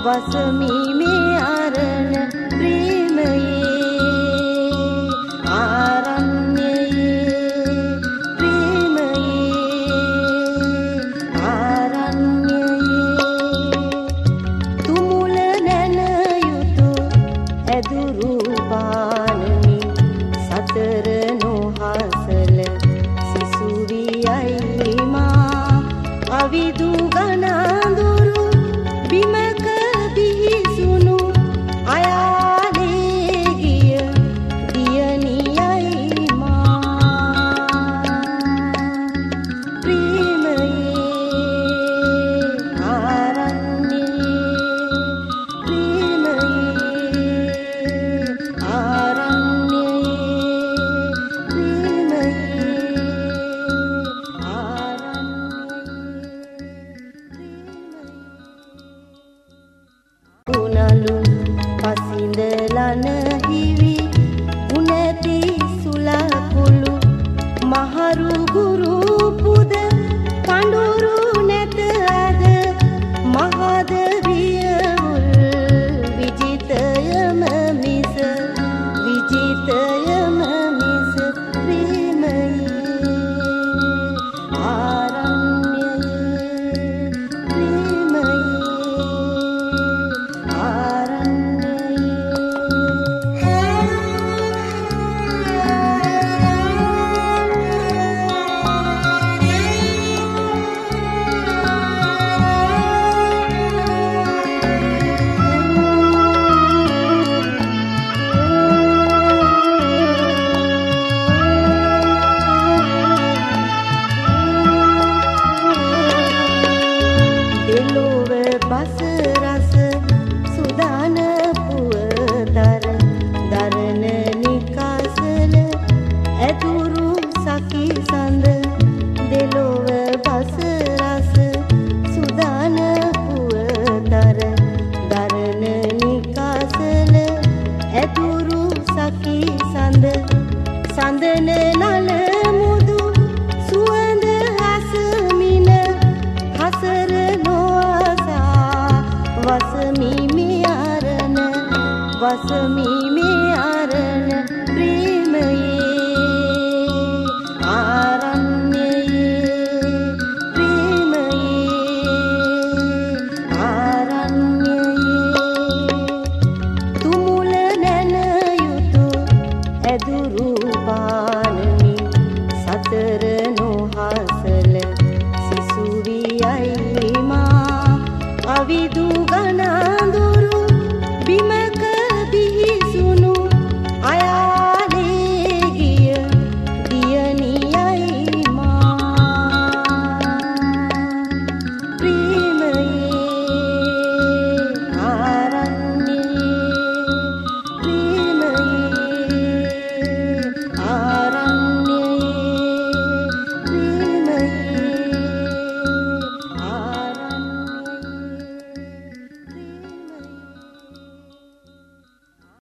වසමි මේ අරණ ප්‍රේමයේ ආරණ්‍යයේ ප්‍රේමයේ ආරණ්‍යයේ තුමුල නැන යුතු ඇදුරු පානමි සතර නොහසල සිසුවියයි මා අවිදු ගනඳුරු බිමක බිහිසුණු අයාලේ ගිය දියණියයි මා ප්‍රේමයේ ආරණ්‍යයේ ප්‍රේමයේ උනලු පසින්දලන හිවි උනැති සුලකුළු මහරු ගුරු පුද පඳුරු නැත අද මහද වියවුල් විජිතයම මිස විජිතයම මිස ප්‍රේමයේ ආරණ්‍යයේ ප්‍රේමයේ දෙලොව බස රස සුදාන පුවතර දරණ නිකාසල ඇතුරු සකි සඳ දෙලොව බස රස සුදාන පුවතර දරණ නිකාසල ඇතුරු සකි සඳ සඳන නල මුදු සුවඳ හසමින හසර වසමි මේ අරණ වසමි මේ අරණ ප්‍රේමයේ ආරණ්‍යයේ ප්‍රේමයේ ආරණ්‍යයේ තුමුල නැන යුතු ඇදුරු පානමි සතර නොහසල සිසුවියයි මා අවිදු ගන